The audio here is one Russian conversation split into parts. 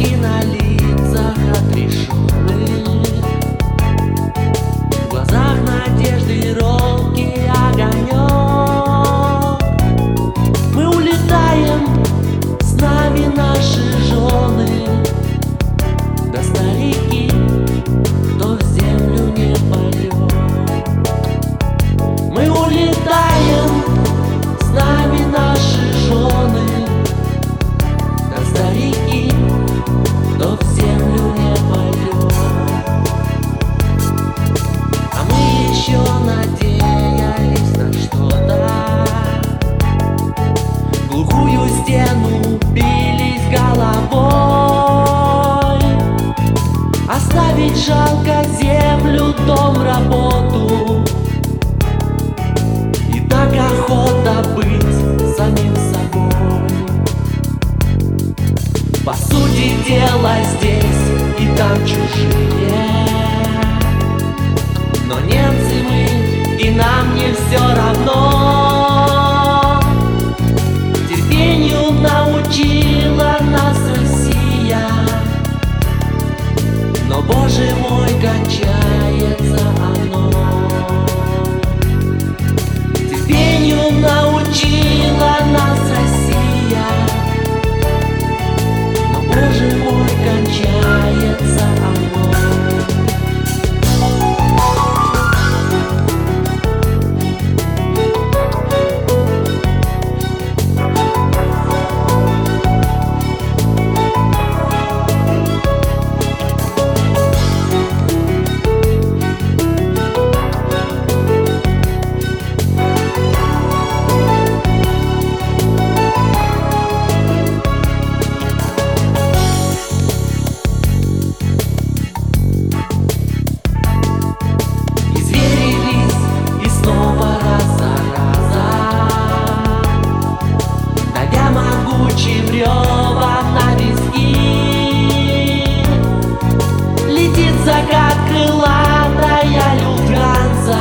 Улыбки на лицах отрешенных, в глазах надежды робкий огонек. Мы улетаем, с нами наши жены, да старики, кто в землю не полет. Мы улетаем, с нами наши жены, да старики, кто в землю не полет. А мы еще надеялись на что-то, в глухую стену бились головой. Оставить жалко землю, дом, работу, и так охота быть самим собой. По сути дела здесь и там чужие, но немцы мы, и нам не все равно. Терпению научила нас Россия, но, Боже мой, кончается оно. Терпению научила нас Россия, но, Боже мой, кончается оно. Рёва на виски, летит закат, крылатая Люфтганза,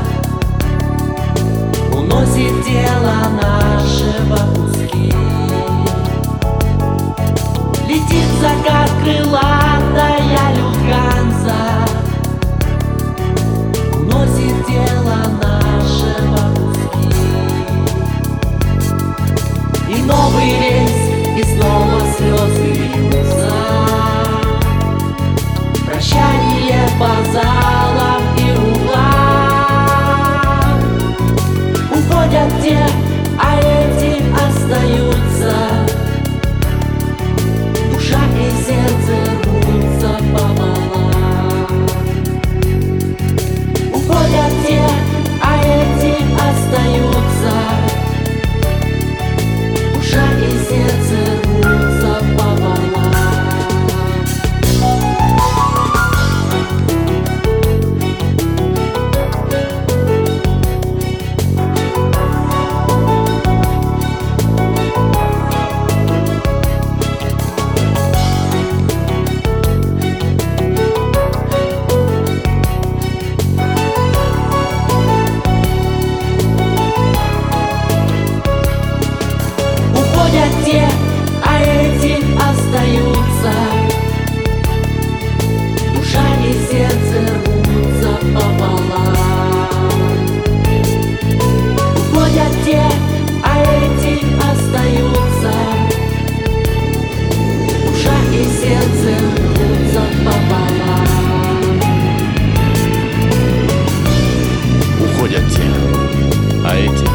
уносит тело нашего куски. Летит закат, крылатая Люфтганза, уносит тело нашего куски. И новый рейс, и снова слезы льются, прощание по залам и углам. Уходят те, а эти остаются, душа и сердце рвутся пополам. Уходят те, а эти остаются, душа и сердце рвутся пополам. Уходят те, а эти остаются, душа и сердце рвутся пополам. Уходят те, а эти остаются, душа и сердце рвутся пополам. Уходят те, а эти